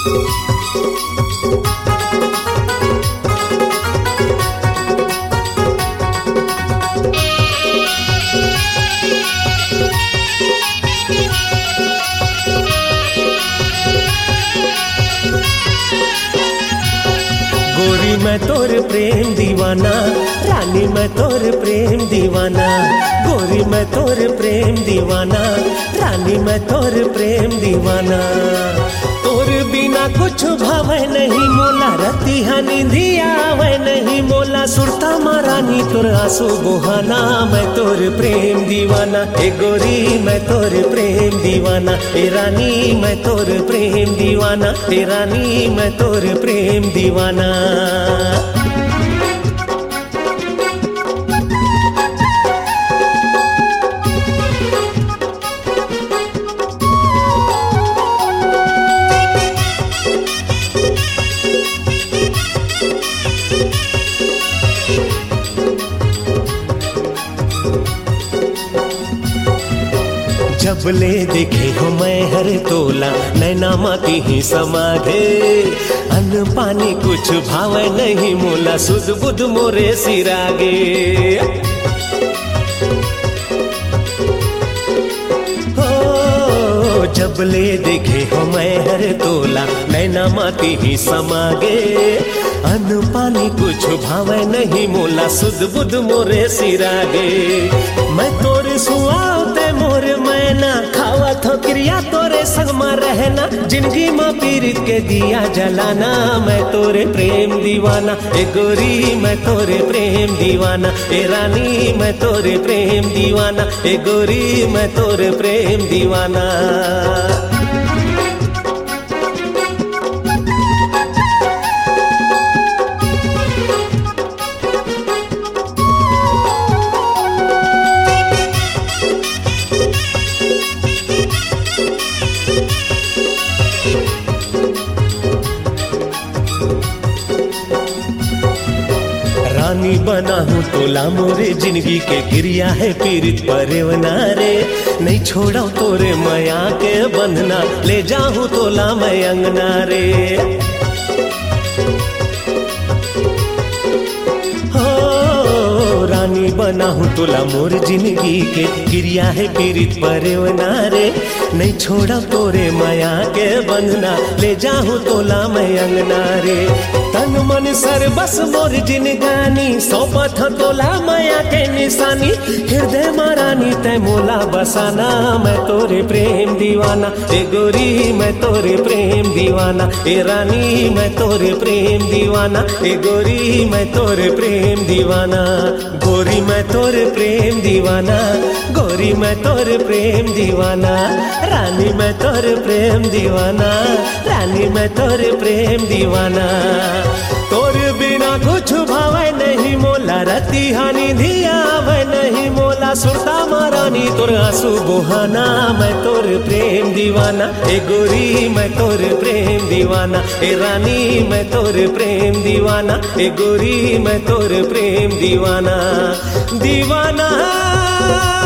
गोरी मैं तोर प्रेम दीवाना, रानी मैं तोर प्रेम दीवाना। गोरी मैं तोर प्रेम दीवाना, रानी मैं तोर प्रेम दीवाना। तोर बिना कुछ भावे नहीं मोला, रतिहा निंदिया आवे नहीं मोला। सुरता मारानी तोर आंसू बहाना, मैं तोर प्रेम दीवाना। ए गोरी मैं तोर प्रेम दीवाना, ए रानी मैं तोर प्रेम दीवाना, ए रानी मैं तोर प्रेम दीवाना। जब ले देखे हो मैं हर तोला, नैना माती ही समाधे। अन्न पानी कुछ भावे नहीं मोला, सुध बुध मोरे सिरागे। हो जब ले देखे हो मैं हर तोला, नैना माती ही समागे। अन्न पानी कुछ भावे नहीं मोला, सुध बुध मोरे सिरागे। मैं तोरे सुआते मोर मैना, खावा थो क्रिया तोरे संग में रहना। जिंदगी माँ पीरित के दिया जलाना, मैं तोरे प्रेम दीवाना। ए गोरी मैं तोरे प्रेम दीवाना, ए रानी मैं तोरे प्रेम दीवाना। ए गोरी मैं तोरे प्रेम दीवाना। रानी बना हूँ तोला मोरे जिंदगी के गिरिया है पीरित परवना रे। नहीं छोड़ा तोरे माया के बंधना, ले जाऊँ तोला मैं अंगना रे। रानी बना हूँ तोला मोर जिंदगी के गिरिया है पीरित परवना रे। नहीं छोड़ा तोरे माया के बंधना, ले जाऊँ तोला मैं अंगना रे। तन मन सर बस मोर जिनगानी, सौंपत तोला माया के निशानी। हृदय मारानी तय मोला बसाना, मैं तोरे प्रेम दीवाना। ए गोरी मैं तोरे प्रेम दीवाना, ए रानी मैं तोरे प्रेम दीवाना। ए गोरी मैं तोरे प्रेम दीवाना। गोरी मैं तोरे प्रेम दीवाना, गोरी मैं तोरे प्रेम दीवाना। रानी मैं तोरे प्रेम दीवाना, रानी मैं तोरे प्रेम दीवाना। तोर बिना कुछ भावे नहीं मोला, रति हानि धिया आवे नहीं मोला। सुरता मारानी तोर आंसू बहाना, मैं तोर प्रेम दीवाना। ए गोरी मैं तोर प्रेम दीवाना, ए रानी मैं तोर प्रेम दीवाना। ए गोरी मैं तोर प्रेम दीवाना, दीवाना।